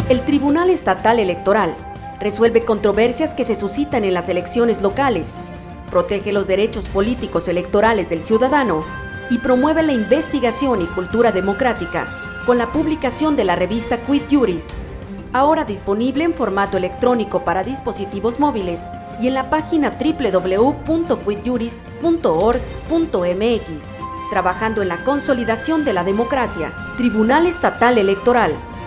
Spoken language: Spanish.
El Tribunal Estatal Electoral resuelve controversias que se suscitan en las elecciones locales, protege los derechos políticos electorales del ciudadano y promueve la investigación y cultura democrática con la publicación de la revista Quid Juris, ahora disponible en formato electrónico para dispositivos móviles y en la página www.quidjuris.org.mx. Trabajando en la consolidación de la democracia, Tribunal Estatal Electoral.